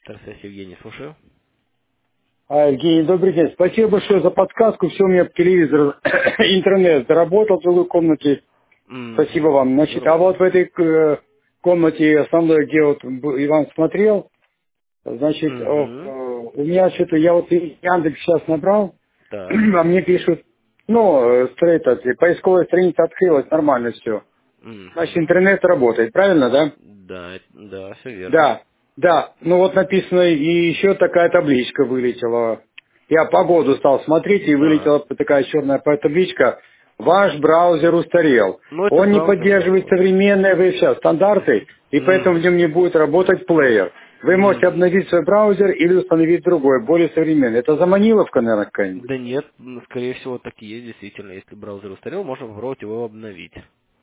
Здравствуйте, Евгений, слушаю. Евгений, добрый день. Спасибо большое за подсказку. Все, у меня телевизор, интернет заработал в жилой комнате. Спасибо вам. Значит, а Здорово. вот в этой комнате основной, где вот Иван смотрел, значит, Угу. у меня что-то, я вот Яндекс сейчас набрал, Так. а мне пишут, поисковая страница открылась, нормально все. Значит, Угу. интернет работает, правильно, да? Да, да, все верно. Да, да. Ну вот написано, и еще такая табличка вылетела. Я погоду стал смотреть, и Так. вылетела такая черная табличка. Ваш браузер устарел. Ну, это Он не браузер, да, поддерживает вот. современные сейчас стандарты, и поэтому в Угу. нем не будет работать плеер. Вы можете обновить свой браузер или установить другой, более современный. Это заманиловка, наверное, какая-нибудь. Да нет, скорее всего, так и есть, действительно. Если браузер устарел, можно попробовать его обновить.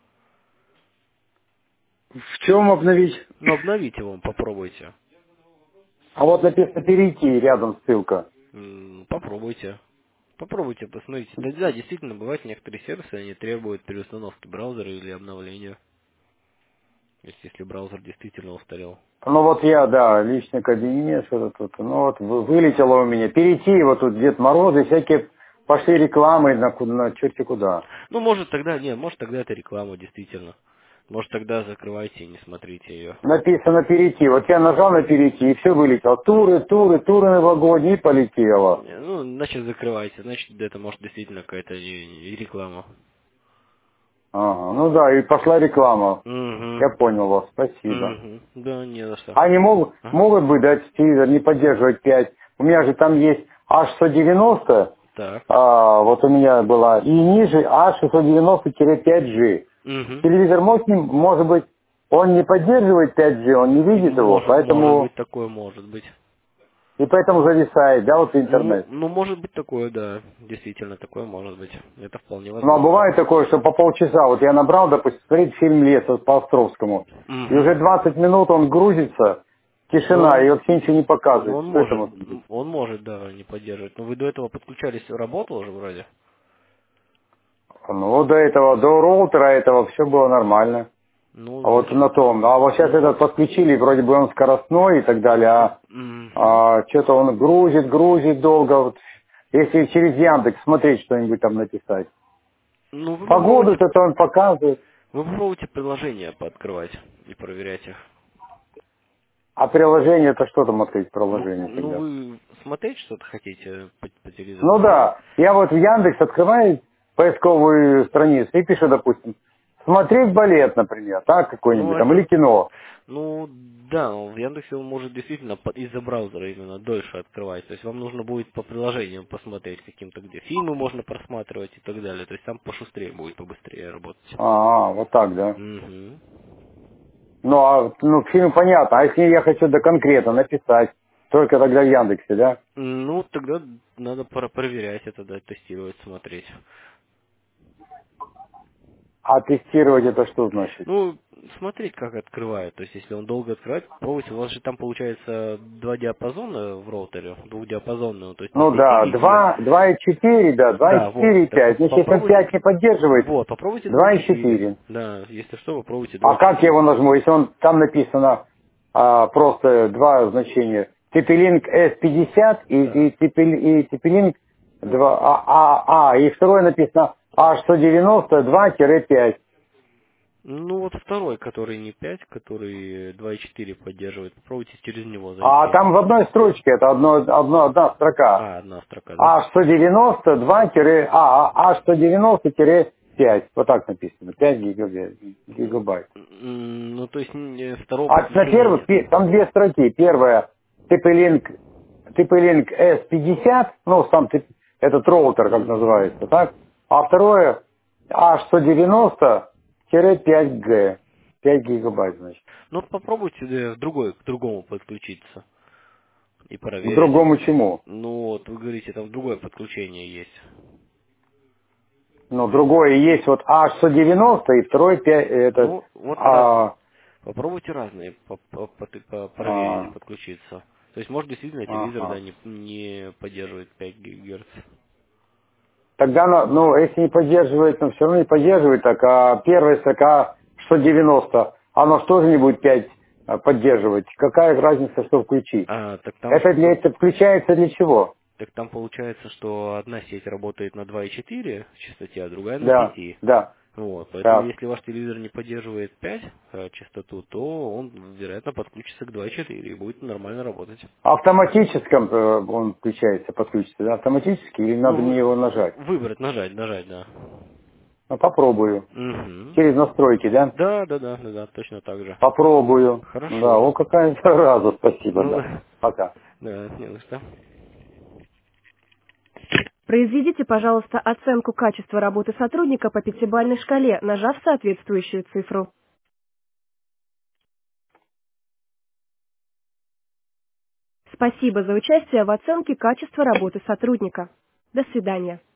В чем обновить? Ну, обновить его попробуйте. А вот написано перейти, рядом ссылка. Попробуйте. Попробуйте, посмотрите. Да, да, действительно, бывают некоторые сервисы, они требуют переустановки браузера или обновления, если браузер действительно устарел. Ну вот я, да, личный кабинет, что-то тут. Ну вот вылетело у меня. Перейти, вот тут Дед Мороз и всякие пошли рекламы на черти куда. Ну, может тогда, нет, может тогда это реклама, действительно. Может тогда закрывайте и не смотрите ее. Написано перейти. Вот я нажал на перейти, и все вылетело. Туры новогодние, и полетело. Ну, значит закрывайте, значит это может действительно какая-то и реклама. Ага, ну да, и пошла реклама. Угу. Я понял вас, спасибо. Угу. Да, не за что. Они А? могут быть, да, телевизор не поддерживать 5. У меня же там есть H190, Так. вот у меня была, и ниже H690-5G. Угу. Телевизор может быть, он не поддерживает 5G, он не видит его, Может поэтому быть такое, может быть. и поэтому зависает, да, вот Ну, интернет. ну, может быть такое, да. Действительно, такое может быть. Это вполне Ну, а возможно. бывает такое, что по полчаса, вот я набрал, допустим, смотреть фильм «Лес» вот по Островскому, и Угу. уже 20 минут он грузится, тишина, и Ну, вообще ничего не ну, показывает. Что это может быть? он может, да, не поддерживать. Но вы до этого подключались, работал уже вроде? Ну, до этого, до роутера этого все было нормально. А Ну, вот значит, на том, а вот сейчас этот подключили, вроде бы он скоростной и так далее, мгм. что-то он грузит долго. Вот. Если через Яндекс смотреть что-нибудь там написать. Ну, Погоду-то то он показывает, вы попробуйте приложения пооткрывать и проверять их. а приложение-то что там открыть Ну, приложение ну тогда? вы смотреть что-то хотите по Ну телевизору? да, я вот в Яндекс открываю поисковую страницу и пишу, допустим, смотреть балет, например, так, Ну, какой-нибудь там, или это, кино. ну, да, в Яндексе он может действительно из-за браузера именно дольше открывать. То есть вам нужно будет по приложениям посмотреть каким-то, где фильмы можно просматривать и так далее. То есть там пошустрее будет, побыстрее работать. Вот так, да. Угу. Ну, фильм понятно, а если я хочу да конкретно написать, только тогда в Яндексе, да? Ну, тогда надо проверять это, да, тестировать, смотреть. А тестировать это что значит? Ну, смотреть, как открывает. То есть, если он долго открывает, пробуйте. У вас же там получается два диапазона в роутере, двухдиапазонного. То есть на Ну средней да, линии. 2,4, да, Да, вот. 2,4 и Так 5. Значит, если он попробуйте. 5 не поддерживает, Вот, попробуйте 2.4. 2,4. Да, если что, попробуйте А как я 2.4. его нажму, если он там написано просто два значения? TP-Link S50 Так. и TP-Link 2, и второе написано H192-5. Ну вот второй, который не 5, который 2.4 поддерживает. Попробуйте через него А зайти. там в одной строчке, это одна строка. А, одна строка, да? H192-5. Вот так написано. 5 гигабайт. Ну, то есть второго А на подключения первых, нет. там две строки. Первая TP-Link S50, ну, этот роутер, как Мгм. называется, так? А второе H190-5G. 5 гигабайт, значит. Ну, попробуйте к другому подключиться и К проверить. другому чему? Ну, вот вы говорите, там другое подключение есть. Ну, другое есть вот H190 и второй Ну, вот разные. а, Попробуйте разные проверить, а, подключиться. То есть, может, действительно телевизор, ага. да, не поддерживает 5 ГГц. Тогда, ну, если не поддерживает, но все равно не поддерживает, так, а первая строка 190, оно что же не будет 5 поддерживать? Какая разница, что включить? Так там, Это включается для чего? так там получается, что одна сеть работает на 2,4 частоте, а другая на Да, 5. да. Вот, поэтому Так. если ваш телевизор не поддерживает 5 частоту, то он, вероятно, подключится к 2,4 и будет нормально работать. Автоматическом он включается, подключится, да? Автоматически или надо мне его нажать? Выбрать, нажать, да. Ну, попробую. Угу. Через настройки, да? Да, точно так же. Попробую. Да, Хорошо. о, какая зараза, спасибо, Ну, да. Пока. да, не на что. Произведите, пожалуйста, оценку качества работы сотрудника по пятибалльной шкале, нажав соответствующую цифру. Спасибо за участие в оценке качества работы сотрудника. До свидания.